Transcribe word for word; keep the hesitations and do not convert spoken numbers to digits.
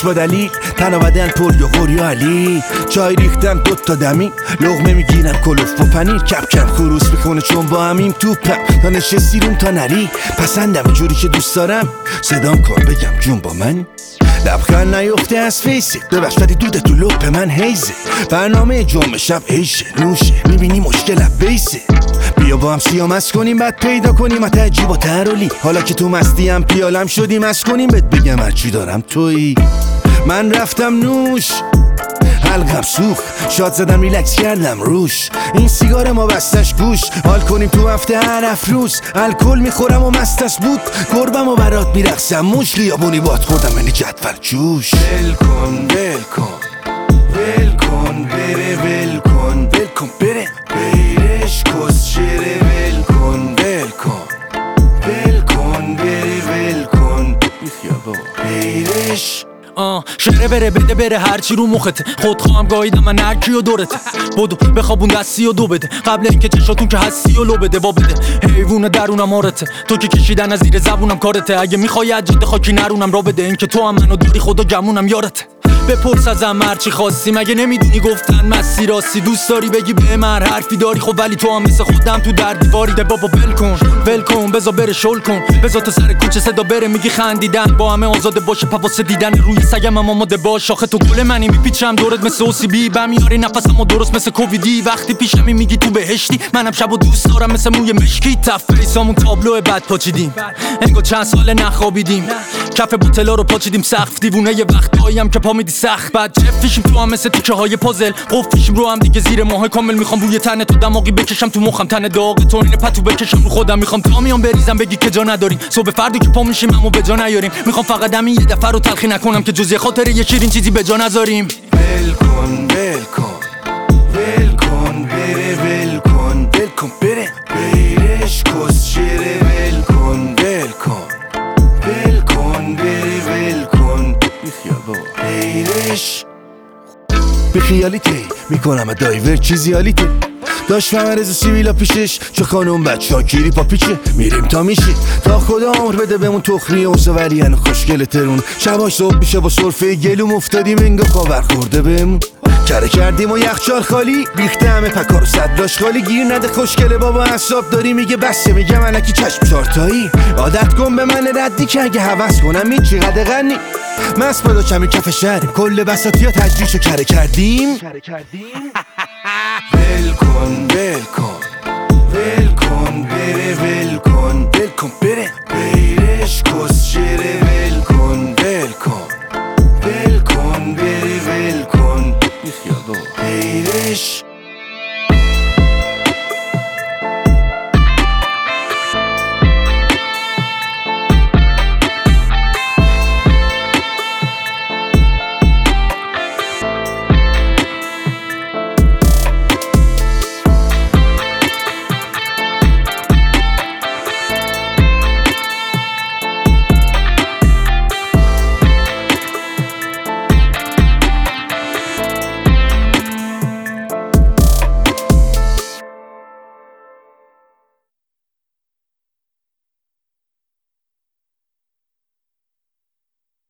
با دلیل تن و بدن پر یغور یا علی چای ریختم دوتا دمی لغمه میگیرم کلوف و پنیر کپ کپ خروس میخونه چون با همیم توپم تا نشستی روم تا نری پسندم جوری که دوست دارم صدام کن بگم جون با من لبخند نیفته از فیسی ببخش ولی دوده تو لپ من هیزه برنامه جمعه شب عیشه نوشه میبینی مشکل بیسه بیا با هم سیامس کنیم بعد پیدا کنیم اتجیب و ترولی حالا که تو مستی هم پیالم شدیم از کنیم بهت بگم هرچی دارم تویی من رفتم نوش حلقم سوخ شاد زدم ریلکس کردم روش این سیگار ما بستش گوش حال کنیم تو هفته هر افروز الکل میخورم و مستش بود گربم و برات میرقصم موش خیابونی باد خوردم یعنی جدول جوش ول کن ول کن ول کن بره ول کن ول کن بره بیرش کس شره ول کن ول کن ول کن بره ول کن بیخیا با بیرش آه شره بره بده بره هرچی رو مخته خود خواهم گاهیدم من هرکی و دورته بدو بخوابون دستی و دو بده قبل اینکه چشاتون که هستی و لو بده با بده حیوون درونم آرته تو که کشیدن از زیر زبونم کارته اگه میخوای از جد خاکی نرونم را بده اینکه تو هم منو داری خدا گمونم یارته بپرس ازم هرچی خواستی مگه نمیدونی گفتن مسیر راستی دوست داری بگی به من حرفی داری خب ولی تو هم مثل خودم تو در دیواری ده بابا ول کن ول کن بذار بره شل کن بذار تو سر کوچه صدا بره میگی خندیدن با همه آزاده باشه پواسه دیدن روی سگم هم آماده باش آخه تو گل منی میپیچم دورت مثل اوسیبی بم میاری نفسمو درست مثل کوویدی وقتی پیشمی میگی تو بهشتی منم شبو دوست دارم مثل موی مشکی تفریسامون تابلو بد پاچیدیم انگار چند سال نخوابیدیم کف بوتلا رو پاچیدیم سقف دیوونه یه وقتایی هم که پا میدی سخت بعد جفیشیم تو هم مثل تیکه های پازل قفیشیم رو هم دیگه زیر ماه کامل میخوام روی تن تو دماغی بکشم تو مخم تن داغ تو اینه پتو بکشم رو خودم میخوام تا میام بریزم بگی که جا نداریم صبح فردی که پا میشیم همو به جا نیاریم میخوام فقط همین یه دفعه رو تلخی نکنم که جز یه خاطر یه شیرین چیزی به جا نذاریم ول کن ول کن ول کن بره ول کن ول کن بره بیرش کس شره ول کن ول کن ول کن بره ول کن بیخیا با بیرش بخیالیته میکنم دایور چیزی حالیته داشت فهمرز سیویلا پیشش چه خانم بچه ها کیری پا پیچه میریم تا میشه تا خدا عمر بده بمون تخمی اوزا ولی هنو خوشگل ترون شباش صبح میشه با سرفه گلوم افتادیم انگا خاور خورده بمون کره کردیم و یخچال خالی ریخته همه پکار و صداش خالی گیر نده خوشگله بابا حساب داری میگه بسه میگه منکی چشم چارتایی عادت کن به من ردی که اگه حوض کنم این چقدر غنی مست بادا کمی کف شهریم کل بساطی ها تجریشو کره کردیم